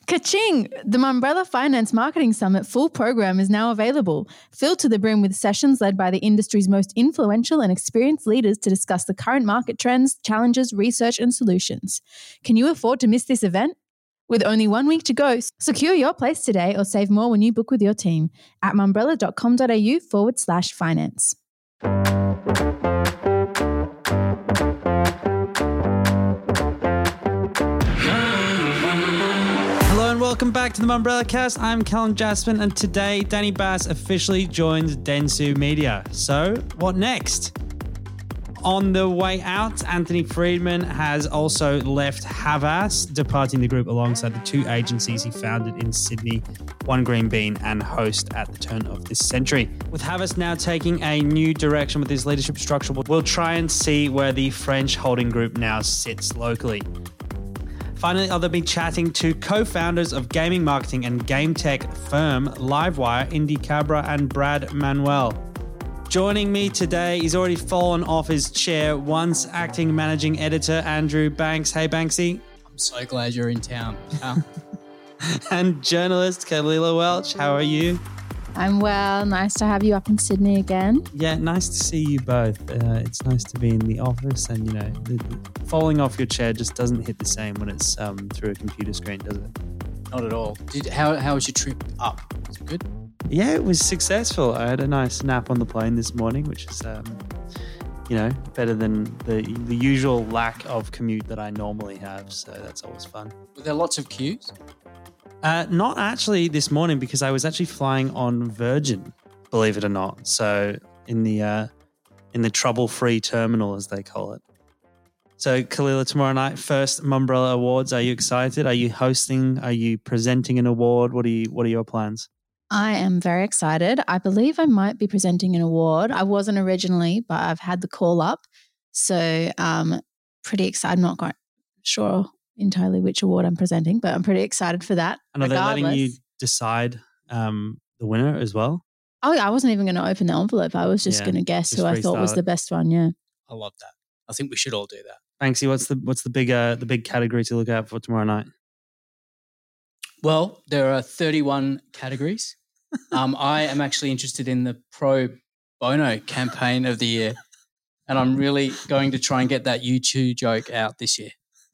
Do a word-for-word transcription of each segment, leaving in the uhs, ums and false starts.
Ka-ching! The Mumbrella Finance Marketing Summit full program is now available. Filled to the brim with sessions led by the industry's most influential and experienced leaders to discuss the current market trends, challenges, research and solutions. Can you afford to miss this event? With only one week to go, secure your place today or save more when you book with your team at mumbrella.com.au forward slash finance. Welcome back to the Mumbrella Cast. I'm Callum Jasper, and today Danny Bass officially joins Dentsu Media. So, what next? On the way out, Anthony Friedman has also left Havas, departing the group alongside the two agencies he founded in Sydney, One Green Bean and Host at the turn of this century. With Havas now taking a new direction with his leadership structure, we'll try and see where the French holding group now sits locally. Finally, I'll be chatting to co-founders of gaming marketing and game tech firm Livewire, Indy Cabra and Brad Manuel. Joining me today, he's already fallen off his chair, once acting managing editor Andrew Banks. Hey, Banksy. I'm so glad you're in town. Oh. And journalist Kalila Welch. How are you? I'm well. Nice to have you up in Sydney again. Yeah, nice to see you both. Uh, it's nice to be in the office, and you know, the, the falling off your chair just doesn't hit the same when it's um, through a computer screen, does it? Not at all. Did how how was your trip up? Was it good? Yeah, it was successful. I had a nice nap on the plane this morning, which is, um, you know, better than the the usual lack of commute that I normally have. So that's always fun. Were there lots of queues? Uh, not actually this morning, because I was actually flying on Virgin, believe it or not. So in the uh, in the trouble-free terminal, as they call it. So Kalila, tomorrow night, first Mumbrella Awards. Are you excited? Are you hosting? Are you presenting an award? What are you? What are your plans? I am very excited. I believe I might be presenting an award. I wasn't originally, but I've had the call up. So um, pretty excited. I'm not quite sure entirely which award I'm presenting, but I'm pretty excited for that. And are they letting you decide um, the winner as well? Oh, yeah, I wasn't even going to open the envelope. I was just yeah, going to guess who I thought was it. the best one. Yeah, I love that. I think we should all do that. Banksy, what's the what's the big uh, the big category to look out for tomorrow night? Well, there are thirty-one categories. um, I am actually interested in the Pro Bono campaign of the year, and I'm really going to try and get that U two joke out this year.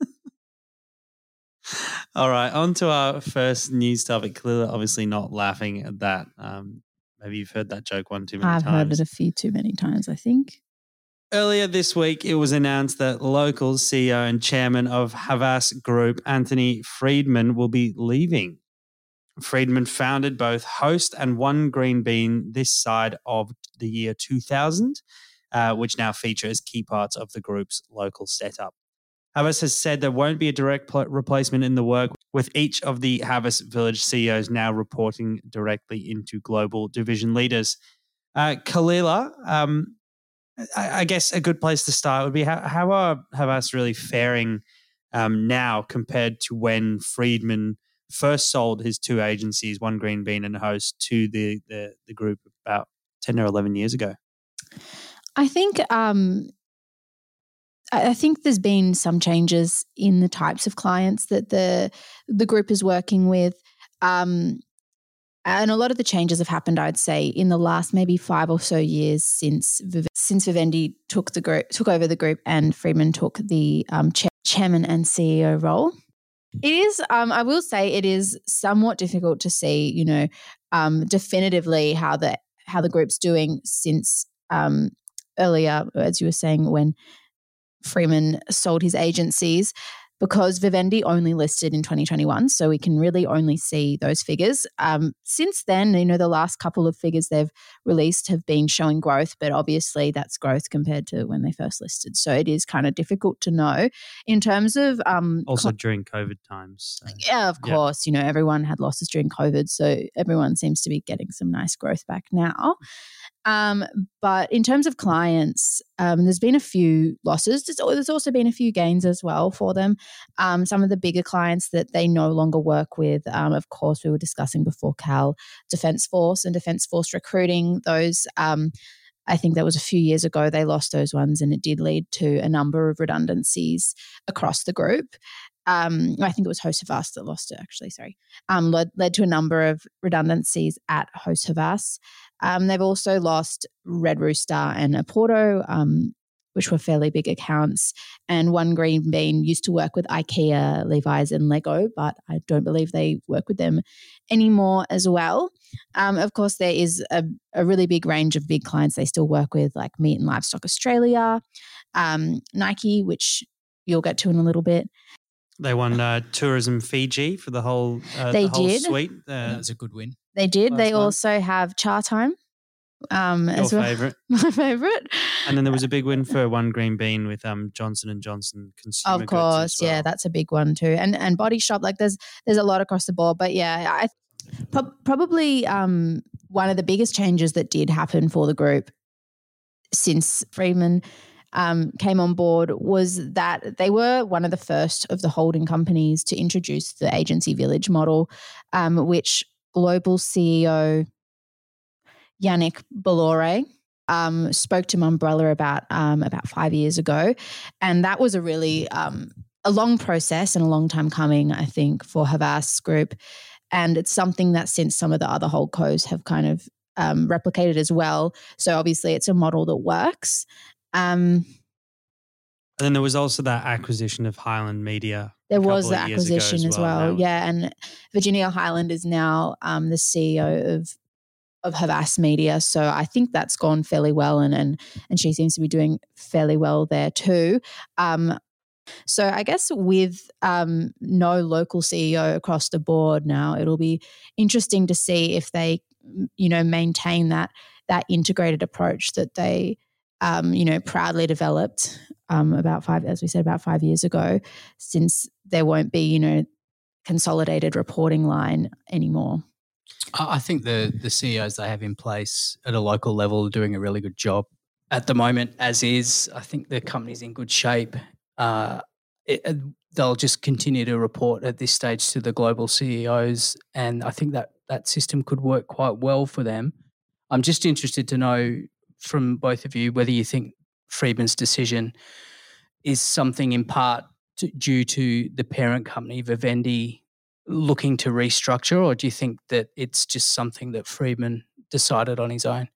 All right, on to our first news topic. Clearly, obviously not laughing at that. Um, maybe you've heard that joke one too many I've times. I've heard it a few too many times, I think. Earlier this week, it was announced that local C E O and chairman of Havas Group, Anthony Friedman, will be leaving. Friedman founded both Host and One Green Bean this side of the year two thousand, uh, which now feature as key parts of the group's local setup. Havas has said there won't be a direct pl- replacement in the work, with each of the Havas Village C E Os now reporting directly into global division leaders. Uh, Kalila, um, I, I guess a good place to start would be how, how are Havas really faring um, now compared to when Friedman first sold his two agencies, One Green Bean and Host, to the, the, the group about ten or eleven years ago? I think... Um I think there's been some changes in the types of clients that the the group is working with. Um, and a lot of the changes have happened, I'd say, in the last maybe five or so years since since Vivendi took the group took over the group and Friedman took the um, chair, chairman and C E O role. It is, um, I will say, it is somewhat difficult to see, you know, um, definitively how the how the group's doing since um, earlier, as you were saying, when Friedman sold his agencies, because Vivendi only listed in twenty twenty-one, so we can really only see those figures. Um, since then, you know, the last couple of figures they've released have been showing growth, but obviously that's growth compared to when they first listed. So it is kind of difficult to know in terms of... Um, also co- during COVID times. So. Yeah, of course. Yeah. You know, everyone had losses during COVID, so everyone seems to be getting some nice growth back now. Um, but in terms of clients, um, there's been a few losses. There's, there's also been a few gains as well for them. Um, some of the bigger clients that they no longer work with, um, of course, we were discussing before, Cal, Defence Force and Defence Force Recruiting. Those, um, I think that was a few years ago, they lost those ones, and it did lead to a number of redundancies across the group. um, I think it was Host Havas that lost it, actually, sorry, um, led, led to a number of redundancies at Host Havas. Um, they've also lost Red Rooster and Aporto, um, which were fairly big accounts. And One Green Bean used to work with IKEA, Levi's and Lego, but I don't believe they work with them anymore as well. Um, of course, there is a, a really big range of big clients they still work with, like Meat and Livestock Australia, um, Nike, which you'll get to in a little bit. They won uh, Tourism Fiji for the whole, uh, They the whole did. suite. Uh, That was a good win. They did. Last They month. also have Char Time. Um, Your as well. favourite. My favourite. And then there was a big win for One Green Bean with um, Johnson and Johnson Consumer Of Goods course, as well. yeah, that's a big one too. And and Body Shop, like there's there's a lot across the board. But yeah, I pro- probably um, one of the biggest changes that did happen for the group since Freedman um, came on board was that they were one of the first of the holding companies to introduce the agency village model, um, which global C E O Yannick Bolloré um, spoke to Mumbrella about um, about five years ago, and that was a really um, a long process and a long time coming, I think, for Havas Group, and it's something that since some of the other holdcos have kind of um, replicated as well. So obviously, it's a model that works. Um, And then there was also that acquisition of Highland Media. There a couple was the of years ago acquisition as well, now. yeah. And Virginia Highland is now um, the C E O of of Havas Media, so I think that's gone fairly well, and and and she seems to be doing fairly well there too. Um, so I guess with um, no local C E O across the board now, it'll be interesting to see if they, you know, maintain that that integrated approach that they, um, you know, proudly developed um, about five, as we said, about five years ago, since there won't be, you know, consolidated reporting line anymore. I I think the the C E Os they have in place at a local level are doing a really good job at the moment. As is, I think the company's in good shape. Uh, it, it- they'll just continue to report at this stage to the global C E Os, and I think that that system could work quite well for them. I'm just interested to know from both of you whether you think Freedman's decision is something in part to, due to the parent company Vivendi looking to restructure, or do you think that it's just something that Freedman decided on his own?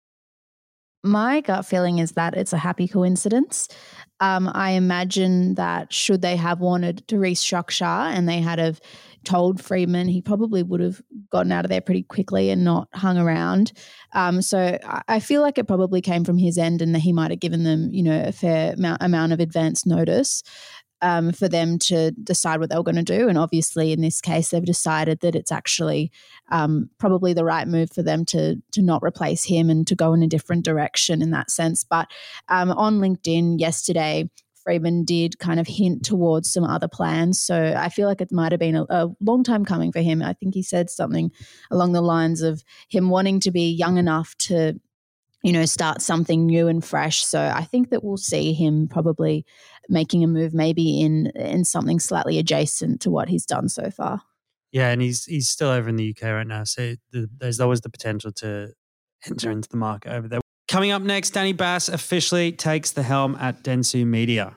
My gut feeling is that it's a happy coincidence. Um, I imagine that should they have wanted to restructure and they had have told Freedman, he probably would have gotten out of there pretty quickly and not hung around. Um, so I, I feel like it probably came from his end, and that he might have given them, you know, a fair amount, amount of advance notice um, for them to decide what they were going to do. And obviously, in this case, they've decided that it's actually um, probably the right move for them to to not replace him and to go in a different direction in that sense. But um, on LinkedIn yesterday, Freedman did kind of hint towards some other plans. So I feel like it might have been a, a long time coming for him. I think he said something along the lines of him wanting to be young enough to, you know, start something new and fresh. So I think that we'll see him probably making a move maybe in in something slightly adjacent to what he's done so far. Yeah, and he's he's still over in the U K right now, so the, there's always the potential to enter into the market over there. Coming up next, Danny Bass officially takes the helm at Dentsu Media.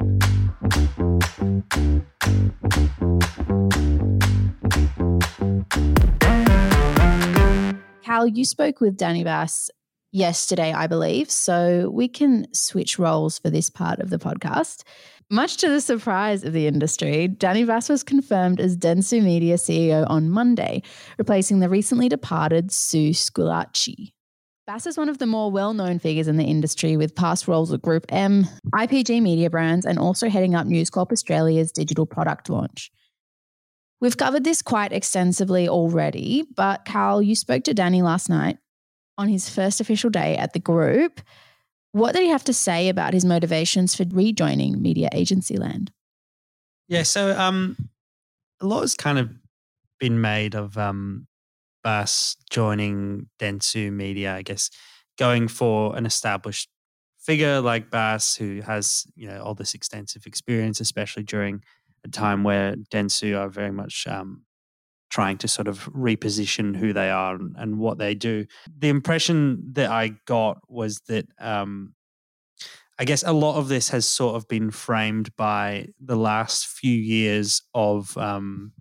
Cal, you spoke with Danny Bass yesterday, I believe, so we can switch roles for this part of the podcast. Much to the surprise of the industry, Danny Bass was confirmed as Dentsu Media C E O on Monday, replacing the recently departed Sue Squillaci. Bass is one of the more well-known figures in the industry, with past roles at Group M, I P G Media Brands, and also heading up News Corp Australia's digital product launch. We've covered this quite extensively already, but Carl, you spoke to Danny last night on his first official day at the group. What did he have to say about his motivations for rejoining media agency land? Yeah, so um, a lot has kind of been made of um, Bass joining Dentsu Media, I guess, going for an established figure like Bass, who has, you know, all this extensive experience, especially during a time where Dentsu are very much um, trying to sort of reposition who they are and, and what they do. The impression that I got was that um, I guess a lot of this has sort of been framed by the last few years of um,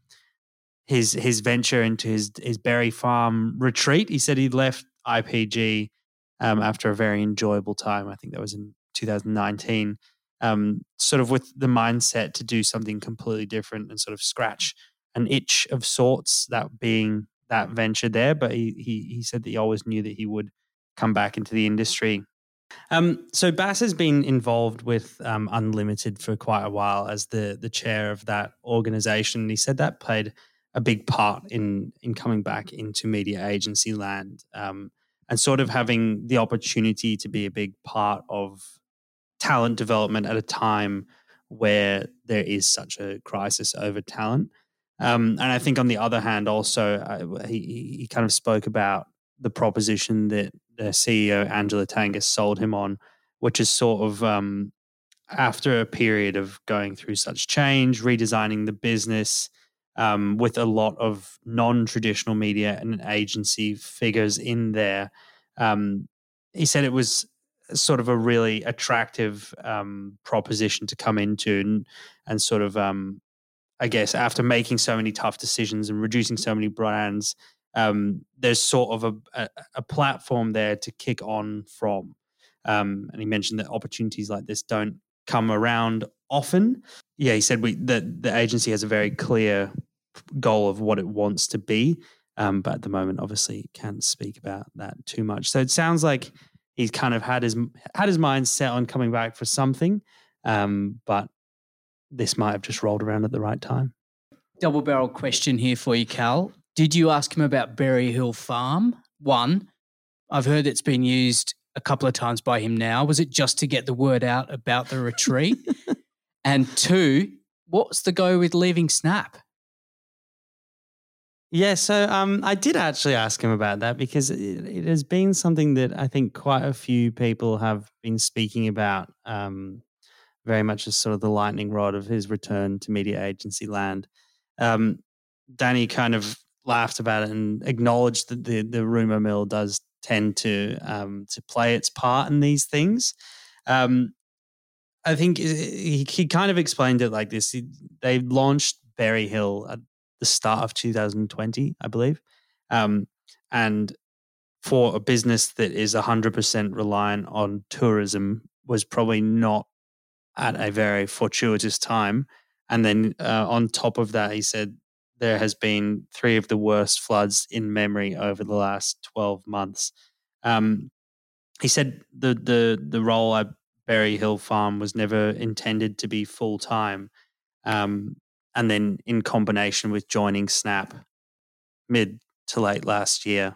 his his venture into his his berry farm retreat. He said he left I P G um, after a very enjoyable time. I think that was in two thousand nineteen, um, sort of with the mindset to do something completely different and sort of scratch an itch of sorts, that being that venture there. But he he, he said that he always knew that he would come back into the industry. Um, so Bass has been involved with um, Unlimited for quite a while as the the chair of that organization. He said that played a big part in in coming back into media agency land, um, and sort of having the opportunity to be a big part of talent development at a time where there is such a crisis over talent. Um, and I think on the other hand, also uh, he he kind of spoke about the proposition that the C E O Angela Tangus sold him on, which is sort of um, after a period of going through such change, redesigning the business um, with a lot of non-traditional media and agency figures in there. Um, he said it was sort of a really attractive um, proposition to come into and, and sort of, um, I guess, after making so many tough decisions and reducing so many brands, um, there's sort of a, a, a platform there to kick on from. Um, and he mentioned that opportunities like this don't come around often. Yeah, he said we that the agency has a very clear goal of what it wants to be, um, but at the moment, obviously, can't speak about that too much. So it sounds like he's kind of had his had his mind set on coming back for something, um, but this might have just rolled around at the right time. Double barrel question here for you, Cal. Did you ask him about Berry Hill Farm? One, I've heard it's been used a couple of times by him now. Was it just to get the word out about the retreat? And two, what's the go with leaving Snap? Yeah, so um, I did actually ask him about that because it, it has been something that I think quite a few people have been speaking about, um, very much as sort of the lightning rod of his return to media agency land. Um, Danny kind of laughed about it and acknowledged that the the rumor mill does tend to um, to play its part in these things. Um, I think he, he kind of explained it like this. He, they launched Berry Hill at the start of two thousand twenty, I believe. Um, and for a business that is one hundred percent reliant on tourism was probably not at a very fortuitous time. And then uh, on top of that, he said there has been three of the worst floods in memory over the last twelve months. Um, he said the the the role at Berry Hill Farm was never intended to be full time, um, and then in combination with joining Snap mid to late last year,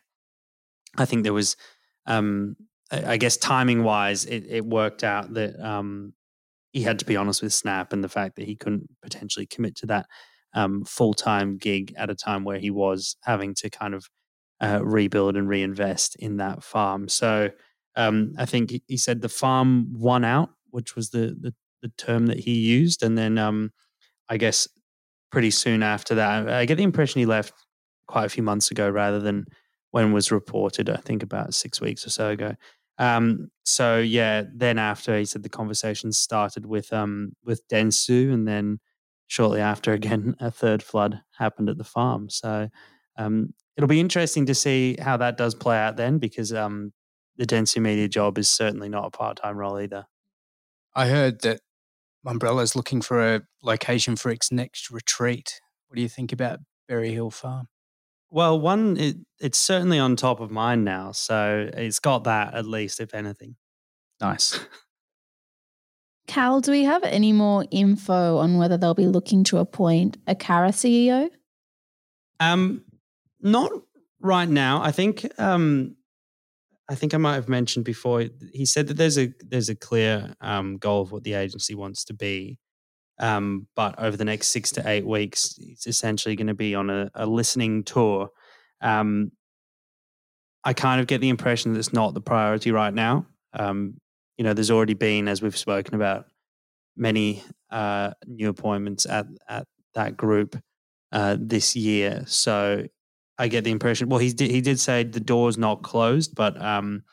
I think there was, um, I, I guess timing wise, it, it worked out that um, he had to be honest with Snap and the fact that he couldn't potentially commit to that um, full time gig at a time where he was having to kind of uh, rebuild and reinvest in that farm. So um, I think he, he said the farm won out, which was the the, the term that he used, and then um, I guess pretty soon after that, I get the impression he left quite a few months ago rather than when was reported. I think about six weeks or so ago. Um, so yeah, then after he said the conversation started with um with Dentsu, and then shortly after again a third flood happened at the farm. So um, it'll be interesting to see how that does play out then, because um the Dentsu Media job is certainly not a part time role either. I heard that Umbrella's looking for a location for its next retreat. What do you think about Berry Hill Farm? Well, one, it, it's certainly on top of mine now, so it's got that at least, if anything. Nice. Cal, do we have any more info on whether they'll be looking to appoint a Cara C E O? Um, not right now. I think um, I think I might have mentioned before. He said that there's a there's a clear um, goal of what the agency wants to be. Um, but over the next six to eight weeks, it's essentially going to be on a, a listening tour. Um, I kind of get the impression that it's not the priority right now. Um, you know, there's already been, as we've spoken about, many uh, new appointments at at that group uh, this year. So I get the impression. Well, he did he did say the door's not closed, but um,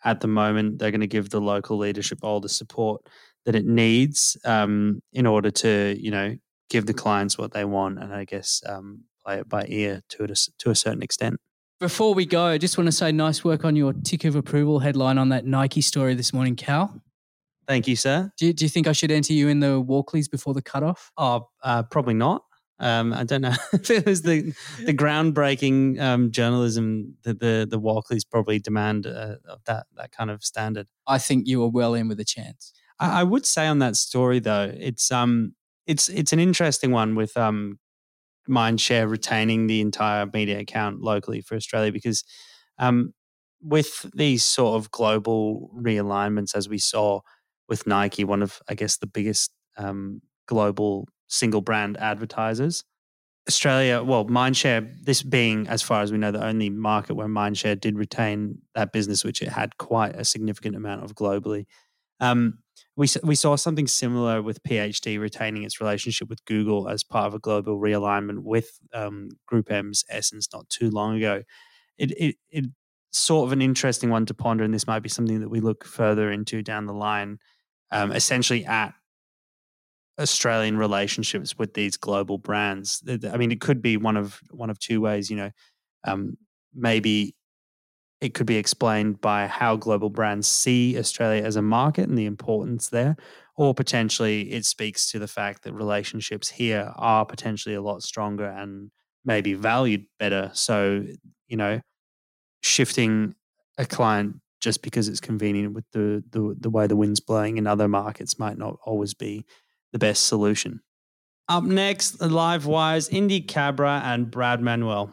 at the moment. They're going to give the local leadership all the support that it needs um, in order to, you know, give the clients what they want, and I guess um, play it by ear to a, to a certain extent. Before we go, I just want to say nice work on your tick of approval headline on that Nike story this morning, Cal. Thank you, sir. Do you, do you think I should enter you in the Walkleys before the cutoff? Oh, uh, probably not. Um, I don't know if it was the the groundbreaking um, journalism that the the Walkleys probably demand uh, of that that kind of standard. I think you were well in with a chance. I, I would say on that story though, it's um it's it's an interesting one with um Mindshare retaining the entire media account locally for Australia, because um with these sort of global realignments, as we saw with Nike, one of I guess the biggest um, global single brand advertisers. Australia, well, Mindshare, this being, as far as we know, the only market where Mindshare did retain that business, which it had quite a significant amount of globally. Um, we we saw something similar with P H D retaining its relationship with Google as part of a global realignment with um, Group M's Essence not too long ago. It it it sort of an interesting one to ponder, and this might be something that we look further into down the line. Um, essentially, at Australian relationships with these global brands. I mean, it could be one of one of two ways. You know, um, maybe it could be explained by how global brands see Australia as a market and the importance there, or potentially it speaks to the fact that relationships here are potentially a lot stronger and maybe valued better. So, you know, shifting a client just because it's convenient with the the, the way the wind's blowing in other markets might not always be the best solution. Up next, Livewire, Indy Cabra and Brad Manuel.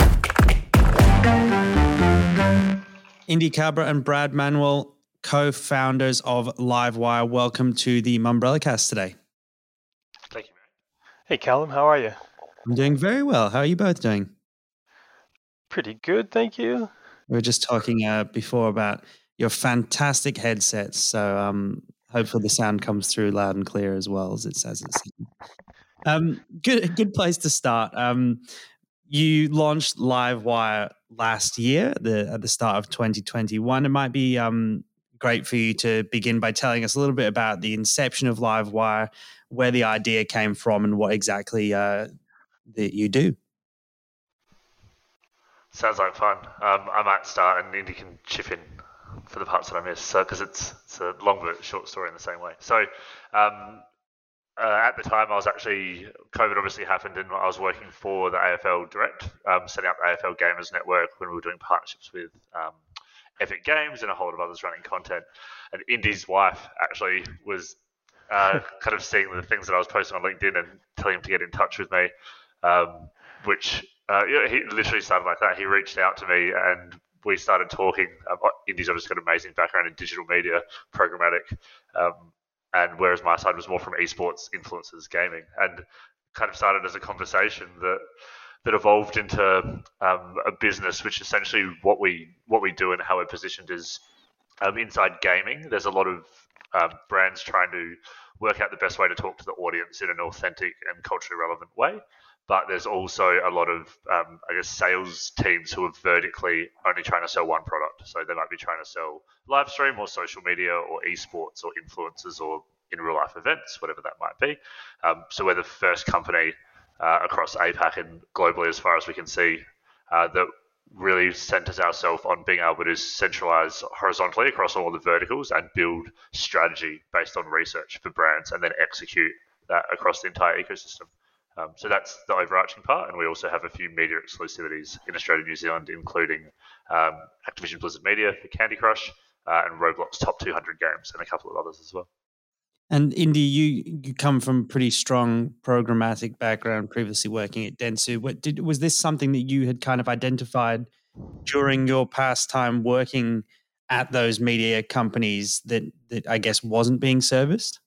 Indy Cabra and Brad Manuel, co-founders of Livewire. Welcome to the Mumbrella Cast today. Thank you, mate. Hey, Callum, how are you? I'm doing very well. How are you both doing? Pretty good, thank you. We were just talking uh, before about your fantastic headsets, so um, hopefully the sound comes through loud and clear as well as it says it's. Um, good, good place to start. Um, you launched Livewire last year, the, at the start of twenty twenty-one. It might be um, great for you to begin by telling us a little bit about the inception of Livewire, where the idea came from, and what exactly uh, that you do. Sounds like fun. Um, I might start, and Indy can chip in for the parts that I missed, so because it's it's a long but short story in the same way. So, um, uh, at the time, I was actually COVID obviously happened, and I was working for the A F L Direct, um, setting up the A F L Gamers Network when we were doing partnerships with um, Epic Games and a whole lot of others running content. And Indy's wife actually was uh, kind of seeing the things that I was posting on LinkedIn and telling him to get in touch with me, um, which. Uh, he literally started like that. He reached out to me and we started talking. Um, Indy's obviously got an amazing background in digital media, programmatic, um, and whereas my side was more from esports, influencers, gaming, and kind of started as a conversation that that evolved into um, a business, which essentially what we what we do and how we're positioned is um, inside gaming. There's a lot of um, brands trying to work out the best way to talk to the audience in an authentic and culturally relevant way. But there's also a lot of, um, I guess, sales teams who are vertically only trying to sell one product. So they might be trying to sell live stream or social media or esports or influencers or in real life events, whatever that might be. Um, so we're the first company uh, across A PAC and globally, as far as we can see, uh, that really centers ourselves on being able to centralize horizontally across all the verticals and build strategy based on research for brands and then execute that across the entire ecosystem. Um, so that's the overarching part, and we also have a few media exclusivities in Australia and New Zealand, including um, Activision Blizzard Media for Candy Crush uh, and Roblox Top two hundred Games and a couple of others as well. And Indy, you you come from a pretty strong programmatic background, previously working at Dentsu. What did was this something that you had kind of identified during your past time working at those media companies that that I guess wasn't being serviced?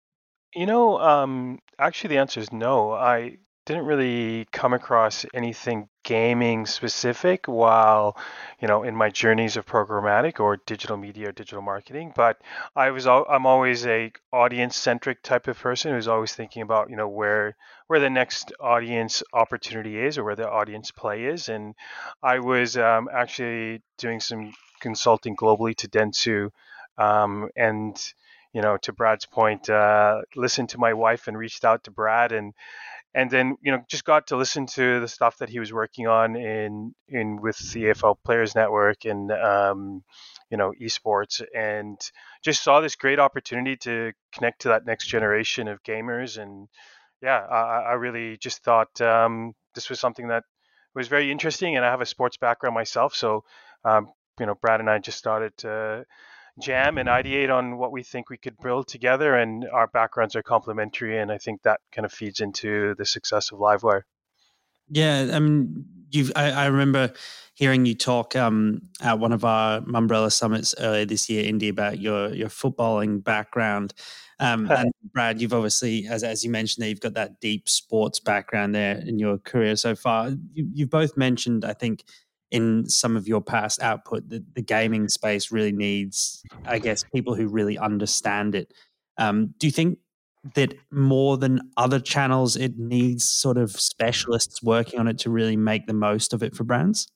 You know, um, actually, the answer is no. I didn't really come across anything gaming specific while, you know, in my journeys of programmatic or digital media or digital marketing. But I was, al- I'm always a audience centric type of person who's always thinking about, you know, where where the next audience opportunity is or where the audience play is. And I was um, actually doing some consulting globally to Dentsu, um, and you know, to Brad's point, uh, listened to my wife and reached out to Brad, and and then you know just got to listen to the stuff that he was working on in in with the A F L Players Network and um, you know esports, and just saw this great opportunity to connect to that next generation of gamers. And yeah, I, I really just thought um, this was something that was very interesting, and I have a sports background myself, so um, you know Brad and I just started to jam and ideate on what we think we could build together, and our backgrounds are complementary, and I think that kind of feeds into the success of Livewire. Yeah, I mean, you've. I, I remember hearing you talk um, at one of our Mumbrella summits earlier this year, Indy, about your your footballing background. Um, and Brad, you've obviously, as as you mentioned, there, you've got that deep sports background there in your career so far. You, you've both mentioned, I think, in some of your past output, that the gaming space really needs, I guess, people who really understand it. Um, do you think that more than other channels, it needs sort of specialists working on it to really make the most of it for brands?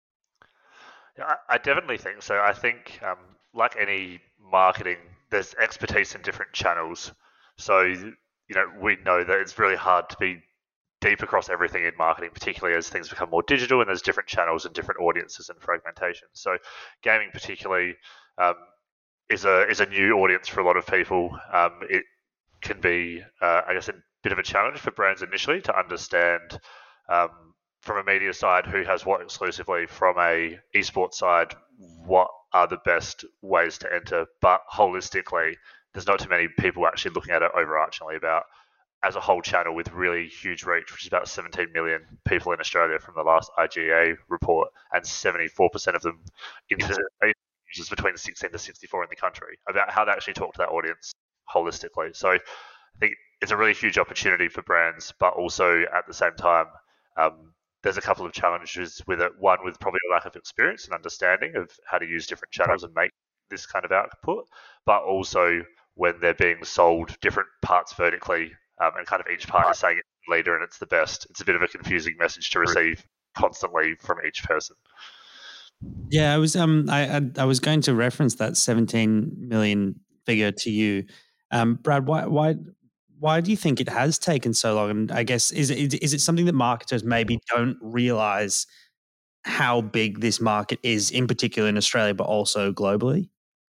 Yeah, I, I definitely think so. I think, um, like any marketing, there's expertise in different channels. So, you know, we know that it's really hard to be deep across everything in marketing, particularly as things become more digital and there's different channels and different audiences and fragmentation. So, gaming particularly um, is a is a new audience for a lot of people. Um, it can be, uh, I guess, a bit of a challenge for brands initially to understand um, from a media side who has what exclusively, from a esports side what are the best ways to enter. But holistically, there's not too many people actually looking at it overarchingly about as a whole channel with really huge reach, which is about seventeen million people in Australia from the last I G A report, and seventy-four percent of them into users between sixteen to sixty-four in the country, about how to actually talk to that audience holistically. So I think it's a really huge opportunity for brands, but also at the same time, um, there's a couple of challenges with it. One, with probably a lack of experience and understanding of how to use different channels and make this kind of output, but also when they're being sold different parts vertically, um, and kind of each part is saying it's the leader and it's the best. It's a bit of a confusing message to receive constantly from each person. Yeah, I was um I I, I was going to reference that seventeen million figure to you, um, Brad. Why why why do you think it has taken so long? And I guess is it is it something that marketers maybe don't realize how big this market is, in particular in Australia, but also globally?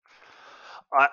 I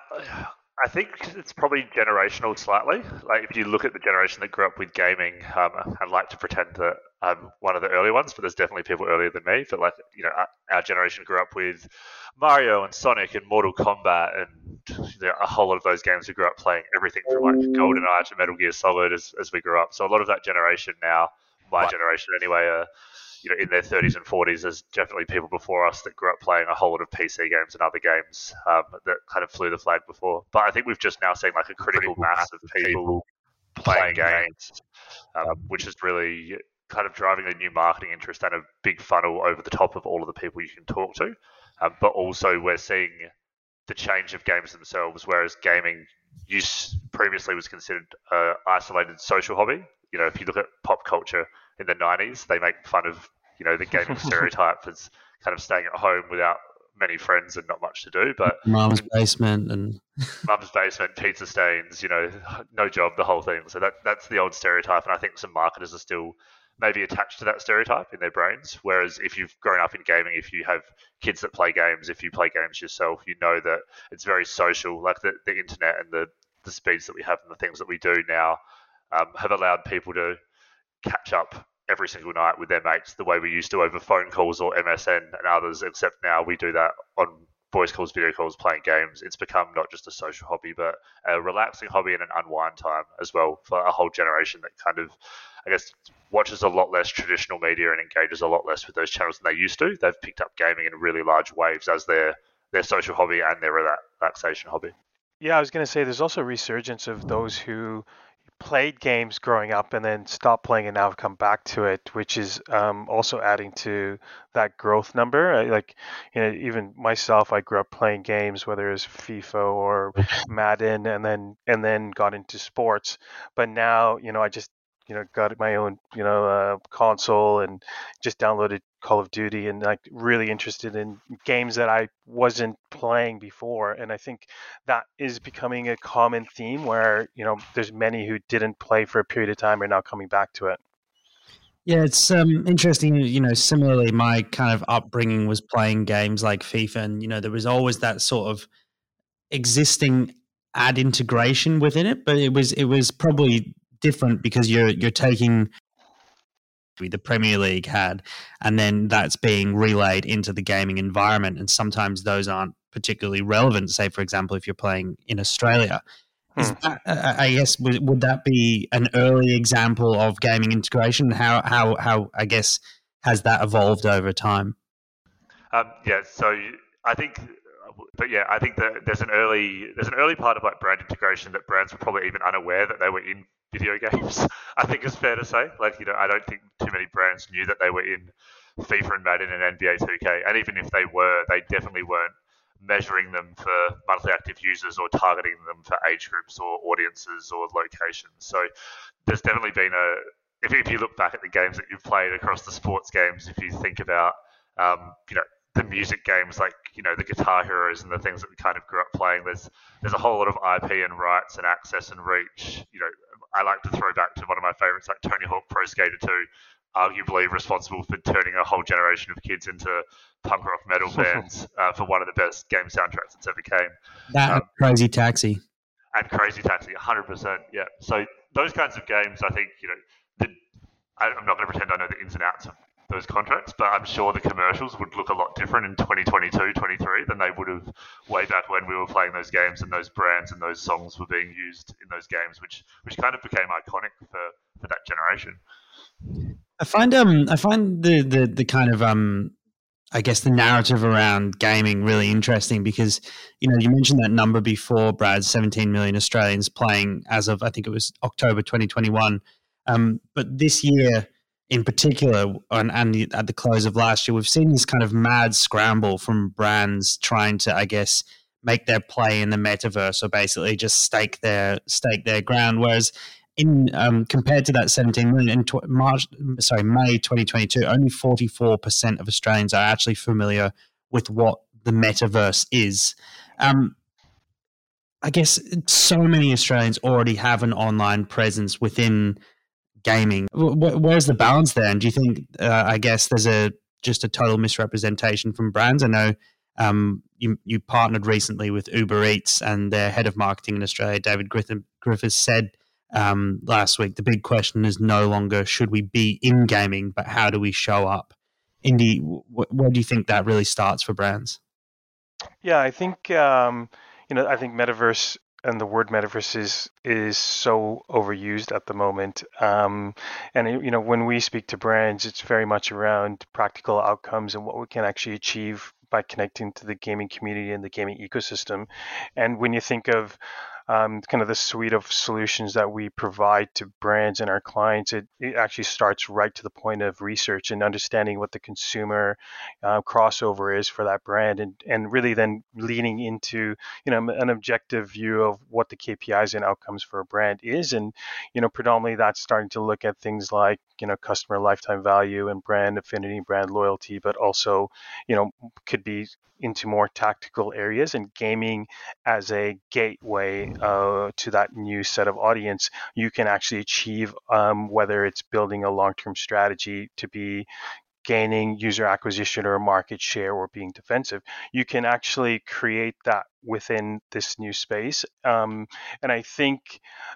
I think it's probably generational slightly. Like if you look at the generation that grew up with gaming, um, I'd like to pretend that I'm one of the early ones, but there's definitely people earlier than me. But like you know, our, our generation grew up with Mario and Sonic and Mortal Kombat and you know, a whole lot of those games. We grew up playing everything from like GoldenEye to Metal Gear Solid as as we grew up. So a lot of that generation now, my generation anyway, are you know, in their thirties and forties, there's definitely people before us that grew up playing a whole lot of P C games and other games um, that kind of flew the flag before. But I think we've just now seen like a critical mass of people playing games, um, which is really kind of driving a new marketing interest and a big funnel over the top of all of the people you can talk to. Um, but also we're seeing the change of games themselves, whereas gaming use previously was considered an isolated social hobby. You know, if you look at pop culture in the nineties, they make fun of, you know, the gaming stereotype as kind of staying at home without many friends and not much to do. But Mum's basement and mum's basement, pizza stains, you know, no job, the whole thing. So that that's the old stereotype. And I think some marketers are still maybe attached to that stereotype in their brains. Whereas if you've grown up in gaming, if you have kids that play games, if you play games yourself, you know that it's very social. Like the, the internet and the, the speeds that we have and the things that we do now um, have allowed people to catch up every single night with their mates the way we used to over phone calls or M S N and others, except now we do that on voice calls, video calls, playing games. It's become not just a social hobby, but a relaxing hobby and an unwind time as well for a whole generation that kind of, I guess, watches a lot less traditional media and engages a lot less with those channels than they used to. They've picked up gaming in really large waves as their, their social hobby and their relaxation hobby. Yeah, I was going to say there's also a resurgence of those who played games growing up and then stopped playing and now have come back to it, which is um, also adding to that growth number. I, like, you know, even myself, I grew up playing games, whether it was FIFA or Madden, and then and then got into sports. But now, you know, I just you know got my own you know uh, console and just downloaded Call of Duty and like really interested in games that I wasn't playing before. And I think that is becoming a common theme where, you know, there's many who didn't play for a period of time are now coming back to it. Yeah, it's um, interesting. You know, similarly, my kind of upbringing was playing games like FIFA, and you know, there was always that sort of existing ad integration within it, but it was it was probably different because you're you're taking the Premier League had, and then that's being relayed into the gaming environment, and sometimes those aren't particularly relevant. Say, for example, if you're playing in Australia. Is Hmm. that, uh, I guess, would, would that be an early example of gaming integration? How, how, how, I guess, has that evolved over time? Um, yeah, so I think, but yeah, I think that there's an early there's an early part of like brand integration that brands were probably even unaware that they were in video games. I think it's fair to say. Like, you know, I don't think too many brands knew that they were in FIFA and Madden and N B A two K, and even if they were, they definitely weren't measuring them for monthly active users or targeting them for age groups or audiences or locations. So there's definitely been a if, if you look back at the games that you've played across the sports games, if you think about um, you know the music games like you know the Guitar Heroes and the things that we kind of grew up playing, there's there's a whole lot of I P and rights and access and reach. You know, I like to throw back to one of my favorites, like Tony Hawk Pro Skater two, arguably responsible for turning a whole generation of kids into punk rock metal bands uh, for one of the best game soundtracks that's ever came. That Um, Crazy Taxi. and Crazy Taxi, one hundred percent. Yeah. So those kinds of games, I think, you know, the, I, I'm not going to pretend I know the ins and outs of those contracts, but I'm sure the commercials would look a lot different in twenty twenty-two, twenty-three than they would have way back when we were playing those games and those brands and those songs were being used in those games, which which kind of became iconic for, for that generation. I find um I find the the the kind of um I guess the narrative around gaming really interesting because you know you mentioned that number before, Brad, seventeen million Australians playing as of I think it was October twenty twenty-one. Um, but this year in particular, and, and the, at the close of last year, we've seen this kind of mad scramble from brands trying to, I guess, make their play in the metaverse, or basically just stake their stake their ground. Whereas in um, compared to that seventeen million in tw- March, sorry, May twenty twenty-two, only forty-four percent of Australians are actually familiar with what the metaverse is. Um, I guess so many Australians already have an online presence within gaming. Where's the balance there? And do you think, uh, I guess, there's a just a total misrepresentation from brands? I know um, you you partnered recently with Uber Eats, and their head of marketing in Australia, David Griffith, Griffiths, said um, last week the big question is no longer should we be in gaming, but how do we show up? Indy, wh- where do you think that really starts for brands? Yeah, I think um, you know, I think metaverse and the word metaverse is is so overused at the moment. Um, and you know, when we speak to brands, it's very much around practical outcomes and what we can actually achieve by connecting to the gaming community and the gaming ecosystem. And when you think of um, kind of the suite of solutions that we provide to brands and our clients, it, it actually starts right to the point of research and understanding what the consumer uh, crossover is for that brand, and, and really then leaning into you know an objective view of what the K P Is and outcomes for a brand is. And you know predominantly that's starting to look at things like you know customer lifetime value and brand affinity, brand loyalty, but also you know could be into more tactical areas, and gaming as a gateway uh, to that new set of audience. You can actually achieve um, whether it's building a long-term strategy to be gaining user acquisition or market share or being defensive. You can actually create that within this new space. Um, and I think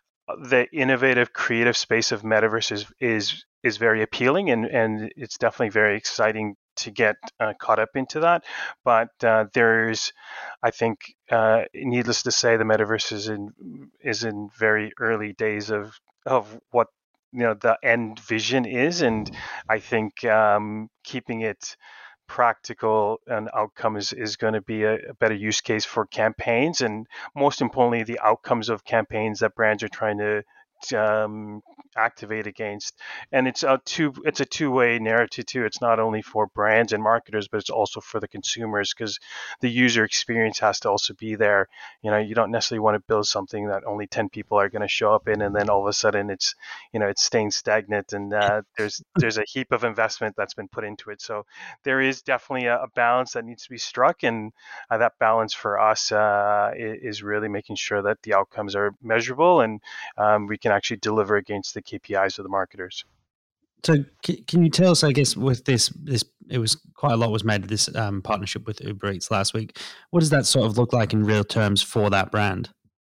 the innovative creative space of metaverse is is, is very appealing, and, and it's definitely very exciting to get uh, caught up into that. But uh, there's, I think, uh, needless to say, the metaverse is in is in very early days of of what you know the end vision is, and I think um, keeping it practical and outcome is, is going to be a, a better use case for campaigns, and most importantly the outcomes of campaigns that brands are trying to um, activate against. And it's a two it's a two-way narrative too. It's not only for brands and marketers, but it's also for the consumers, because the user experience has to also be there. You know, you don't necessarily want to build something that only ten people are going to show up in, and then all of a sudden it's, you know, it's staying stagnant, and uh, there's there's a heap of investment that's been put into it. So there is definitely a, a balance that needs to be struck, and uh, that balance for us uh, is really making sure that the outcomes are measurable, and um, we can actually deliver against the K P Is of the marketers. So can you tell us, I guess, with this, this it was quite a lot was made of this um, partnership with Uber Eats last week. What does that sort of look like in real terms for that brand?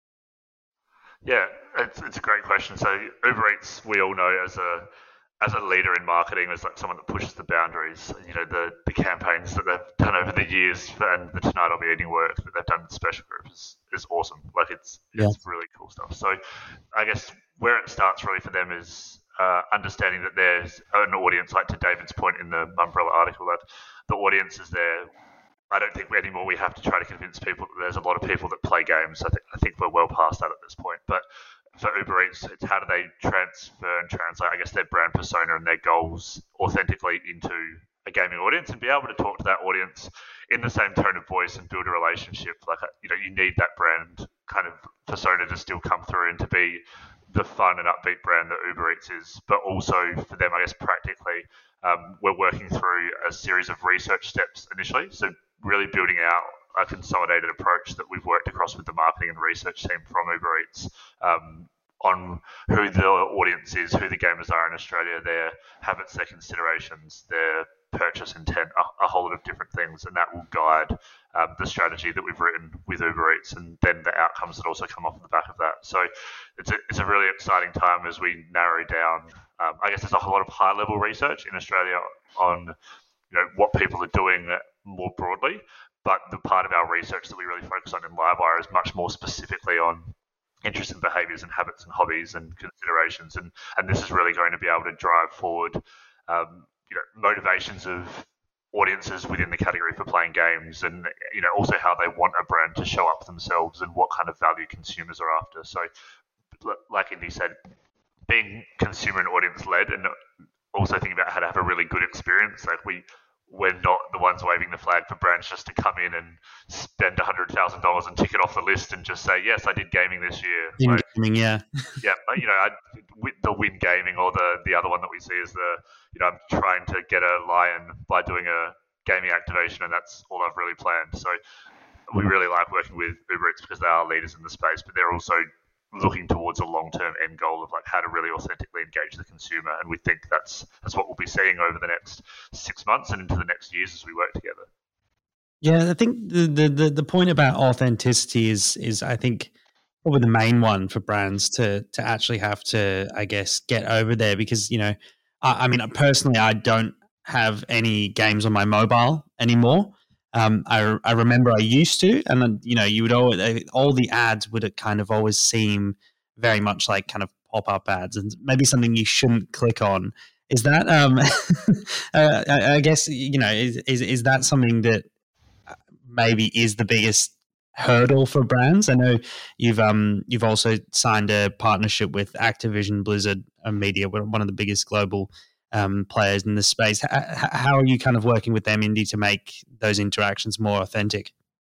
Yeah, it's, it's a great question. So Uber Eats, we all know as a as a leader in marketing, as like someone that pushes the boundaries. You know, the, the campaigns that they've done over the years and the Tonight I'll Be Eating work that they've done with Special Group is, is awesome. Like it's yeah. it's really cool stuff. So I guess where it starts really for them is uh, understanding that there's an audience, like to David's point in the Umbrella article, that the audience is there. I don't think anymore we have to try to convince people that there's a lot of people that play games. I think I think we're well past that at this point. But for Uber Eats, it's how do they transfer and translate, I guess, their brand persona and their goals authentically into a gaming audience, and be able to talk to that audience in the same tone of voice and build a relationship. Like, you know, you need that brand kind of persona to still come through and to be the fun and upbeat brand that Uber Eats is, but also for them, I guess, practically, um, we're working through a series of research steps initially. So really building out a consolidated approach that we've worked across with the marketing and research team from Uber Eats um, on who the audience is, who the gamers are in Australia, their habits, their considerations, their purchase intent, a, a whole lot of different things, and that will guide um, the strategy that we've written with Uber Eats, and then the outcomes that also come off the back of that. So it's a, it's a really exciting time as we narrow down. Um, I guess there's a whole lot of high-level research in Australia on, you know, what people are doing more broadly, but the part of our research that we really focus on in Livewire is much more specifically on interests and behaviours and habits and hobbies and considerations, and and this is really going to be able to drive forward, um, you know, motivations of audiences within the category for playing games, and you know also how they want a brand to show up themselves and what kind of value consumers are after. So, like Indy said, being consumer and audience led, and also thinking about how to have a really good experience. Like we. We're not the ones waving the flag for brands just to come in and spend one hundred thousand dollars and tick it off the list and just say, yes, I did gaming this year. In like, gaming, yeah. yeah, you know, I, the Win Gaming, or the, the other one that we see is the, you know, I'm trying to get a lion by doing a gaming activation, and that's all I've really planned. So we really like working with Uber Eats because they are leaders in the space, but they're also looking towards a long-term end goal of like how to really authentically engage the consumer, and we think that's that's what we'll be seeing over the next six months and into the next years as we work together. Yeah, I think the the the, the point about authenticity is is I think probably the main one for brands to to actually have to, I guess, get over there, because you know, I, I mean personally I don't have any games on my mobile anymore. Um, I, I remember I used to, and then, you know, you would always, all the ads would kind of always seem very much like kind of pop-up ads, and maybe something you shouldn't click on. Is that, um, uh, I, I guess, you know, is, is is that something that maybe is the biggest hurdle for brands? I know you've um you've also signed a partnership with Activision Blizzard Media, one of the biggest global Um, players in this space. H- how are you kind of working with them, Indy, to make those interactions more authentic?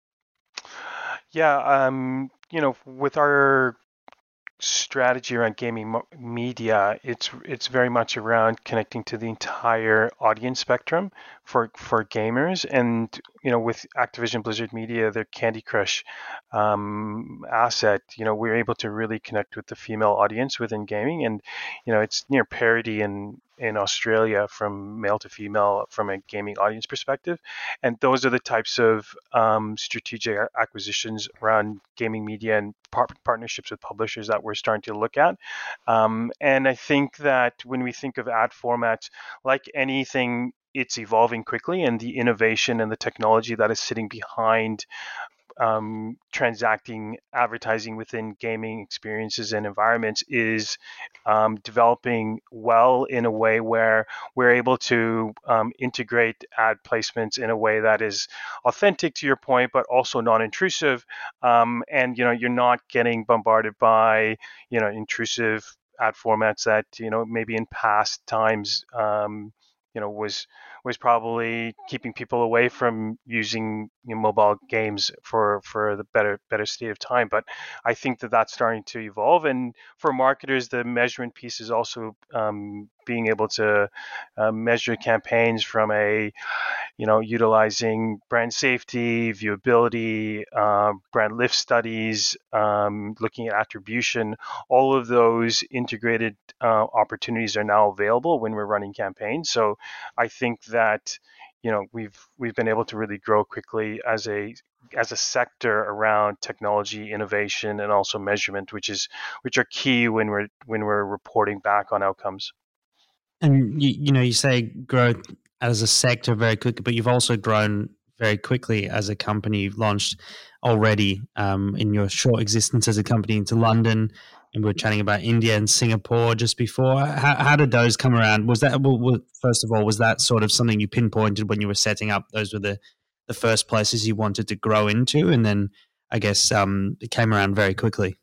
Yeah, um, you know, with our strategy around gaming mo- media, it's it's very much around connecting to the entire audience spectrum for for gamers. And you know, with Activision Blizzard Media, their Candy Crush um, asset, you know, we're able to really connect with the female audience within gaming, and you know, it's near parity in in Australia from male to female from a gaming audience perspective. And those are the types of um, strategic acquisitions around gaming media and par- partnerships with publishers that we're starting to look at. Um, and I think that when we think of ad formats, like anything, it's evolving quickly, and the innovation and the technology that is sitting behind um, transacting advertising within gaming experiences and environments is um, developing well in a way where we're able to um, integrate ad placements in a way that is authentic, to your point, but also non-intrusive. Um, and you know, you're not getting bombarded by you know intrusive ad formats that, you know, maybe in past times, um, you know, was was probably keeping people away from using, you know, mobile games for for the better better state of time. But I think that that's starting to evolve, and for marketers, the measurement piece is also um, being able to uh, measure campaigns from a, you know, utilizing brand safety, viewability, uh, brand lift studies, um, looking at attribution. All of those integrated uh, opportunities are now available when we're running campaigns. So I think that, you know, we've we've been able to really grow quickly as a as a sector around technology innovation and also measurement, which is which are key when we're when we're reporting back on outcomes. And you, you know, you say growth as a sector very quickly, but you've also grown very quickly as a company. You've launched already um, in your short existence as a company into London, and we were chatting about India and Singapore just before. How, how did those come around? Was that well, well, first of all, was that sort of something you pinpointed when you were setting up? Those were the the first places you wanted to grow into, and then I guess um, it came around very quickly.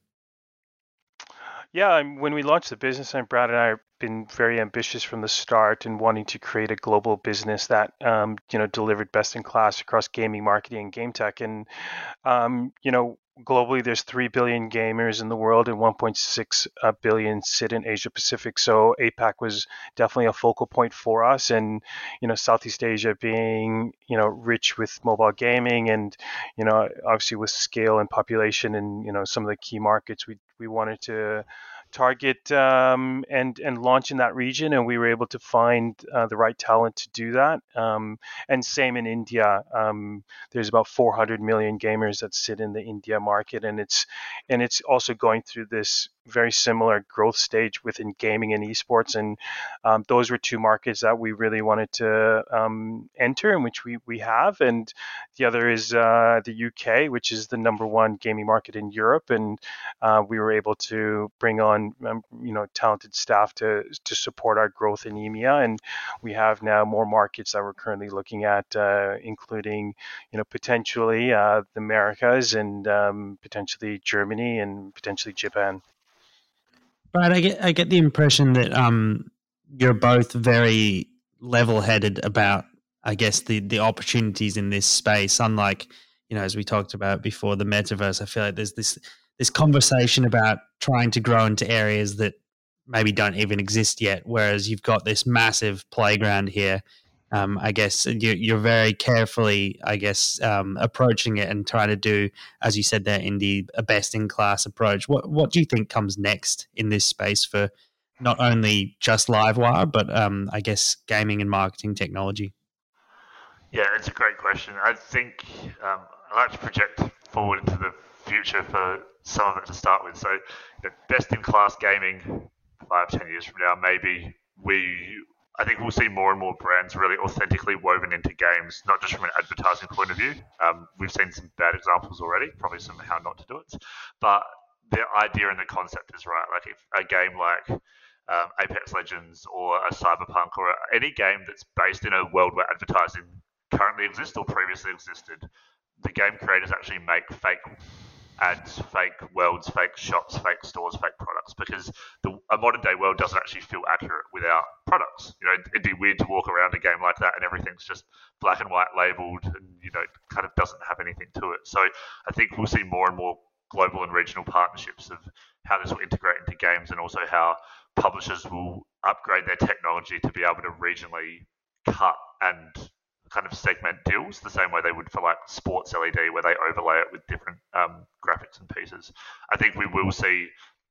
Yeah, when we launched the business, and Brad and I have been very ambitious from the start in wanting to create a global business that, um, you know, delivered best in class across gaming, marketing, and game tech. And, um, you know, globally, there's three billion gamers in the world, and one point six uh, billion sit in Asia Pacific. So APAC was definitely a focal point for us. And, you know, Southeast Asia being, you know, rich with mobile gaming and, you know, obviously with scale and population and, you know, some of the key markets, we, we wanted to target um, and and launch in that region, and we were able to find uh, the right talent to do that. Um, and same in India. Um, there's about four hundred million gamers that sit in the India market, and it's and it's also going through this very similar growth stage within gaming and esports. And um, those were two markets that we really wanted to um, enter, and which we we have. And the other is uh, the U K, which is the number one gaming market in Europe, and uh, we were able to bring on Um, you know, talented staff to to support our growth in E M E A, and we have now more markets that we're currently looking at, uh, including, you know, potentially uh, the Americas and um, potentially Germany and potentially Japan. Right, I get I get the impression that um, you're both very level-headed about, I guess, the the opportunities in this space. Unlike, you know, as we talked about before, the metaverse, I feel like there's this this conversation about trying to grow into areas that maybe don't even exist yet, whereas you've got this massive playground here. Um, I guess you, you're very carefully, I guess, um, approaching it and trying to do, as you said there, Indy, a best-in-class approach. What what do you think comes next in this space for not only just Livewire, but um, I guess gaming and marketing technology? Yeah, it's a great question. I think um, I like to project forward into the future for some of it to start with. So, you know, best-in-class gaming, five, ten years from now, maybe we. I think we'll see more and more brands really authentically woven into games, not just from an advertising point of view. Um, we've seen some bad examples already, probably some how not to do it. But the idea and the concept is right. Like if a game like um, Apex Legends or a Cyberpunk or any game that's based in a world where advertising currently exists or previously existed, the game creators actually make fake ads, fake worlds, fake shops, fake stores, fake products, because the, a modern day world doesn't actually feel accurate without products. You know, it'd be weird to walk around a game like that and everything's just black and white labeled and, you know, kind of doesn't have anything to it. So I think we'll see more and more global and regional partnerships of how this will integrate into games, and also how publishers will upgrade their technology to be able to regionally cut and kind of segment deals the same way they would for like sports L E D, where they overlay it with different um, graphics and pieces. I think we will see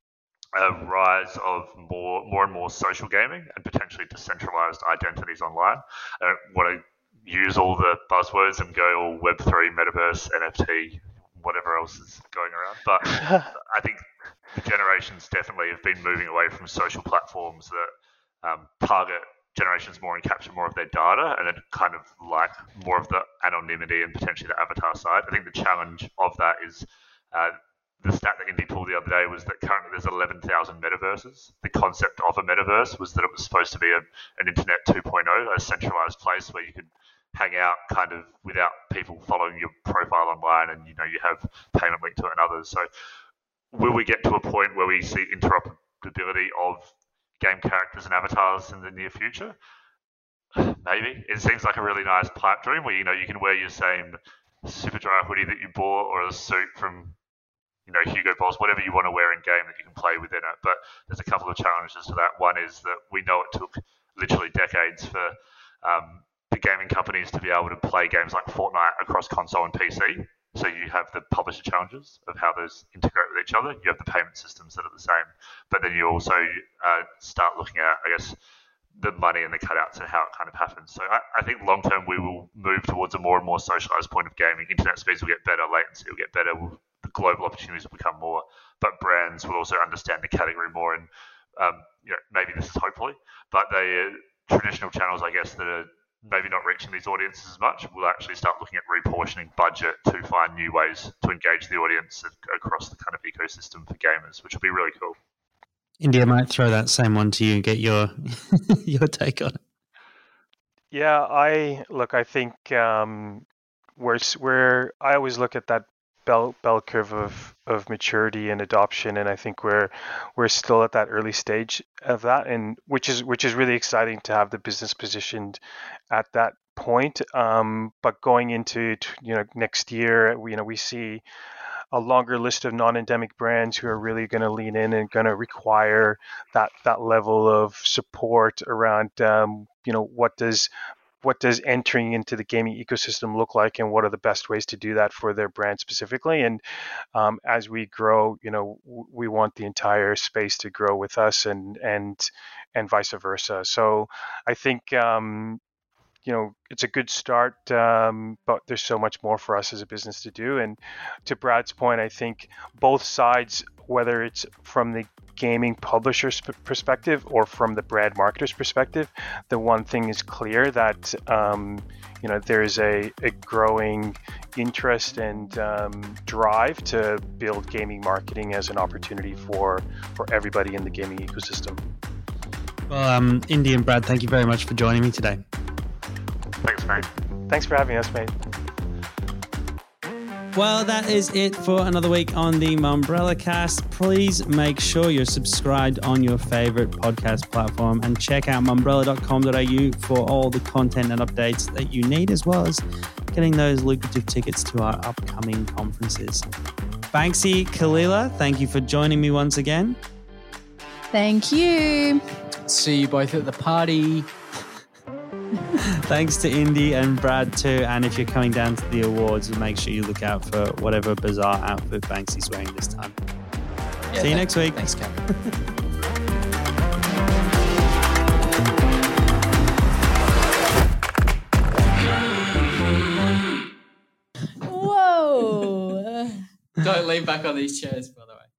a rise of more more and more social gaming and potentially decentralized identities online. I don't want to use all the buzzwords and go all Web three, Metaverse, N F T, whatever else is going around, but I think the generations definitely have been moving away from social platforms that um, target generations more and capture more of their data, and then kind of like more of the anonymity and potentially the avatar side. I think the challenge of that is uh, the stat that Indy pulled the other day was that currently there's eleven thousand metaverses. The concept of a metaverse was that it was supposed to be a, an internet two point oh, a centralized place where you could hang out kind of without people following your profile online, and you know you have payment linked to it and others. So will we get to a point where we see interop- adoptability of game characters and avatars in the near future? Maybe. It seems like a really nice pipe dream where, you know, you can wear your same Superdry hoodie that you bought or a suit from, you know, Hugo Boss, whatever you want to wear in game that you can play within it. But there's a couple of challenges to that. One is that we know it took literally decades for um, the gaming companies to be able to play games like Fortnite across console and P C. So you have the publisher challenges of how those integrate with each other. You have the payment systems that are the same. But then you also uh, start looking at, I guess, the money and the cutouts and how it kind of happens. So I, I think long term we will move towards a more and more socialized point of gaming. Internet speeds will get better, latency will get better, will, the global opportunities will become more, but brands will also understand the category more. And um, you know, maybe this is hopefully, but the uh, traditional channels, I guess, that are maybe not reaching these audiences as much, will actually start looking at reportioning budget to find new ways to engage the audience across the kind of ecosystem for gamers, which will be really cool. Indy, I might throw that same one to you and get your your take on it. Yeah, I look. I think um, we're we're. I always look at that bell bell curve of of maturity and adoption, and I think we're we're still at that early stage of that, and which is which is really exciting to have the business positioned at that point. Um, but going into you know next year, you know we see a longer list of non-endemic brands who are really going to lean in and going to require that that level of support around um, you know what does what does entering into the gaming ecosystem look like, and what are the best ways to do that for their brand specifically. And um, as we grow, you know w- we want the entire space to grow with us, and and and vice versa. So I think um, you know, it's a good start, um, but there's so much more for us as a business to do. And to Brad's point, I think both sides, whether it's from the gaming publisher's perspective or from the brand marketer's perspective, the one thing is clear that, um, you know, there's a, a growing interest and um, drive to build gaming marketing as an opportunity for, for everybody in the gaming ecosystem. Well, um, Indy and Brad, thank you very much for joining me today. Thanks, mate. Thanks for having us, mate. Well, that is it for another week on the Mumbrella Cast. Please make sure you're subscribed on your favorite podcast platform and check out mumbrella dot com dot a u for all the content and updates that you need, as well as getting those lucrative tickets to our upcoming conferences. Banksy Kalila, thank you for joining me once again. Thank you. See you both at the party. Thanks to Indy and Brad too. And if you're coming down to the awards, make sure you look out for whatever bizarre outfit Banksy's wearing this time. Yeah, See you next week. Thanks, Cap. Whoa. Don't lean back on these chairs, by the way.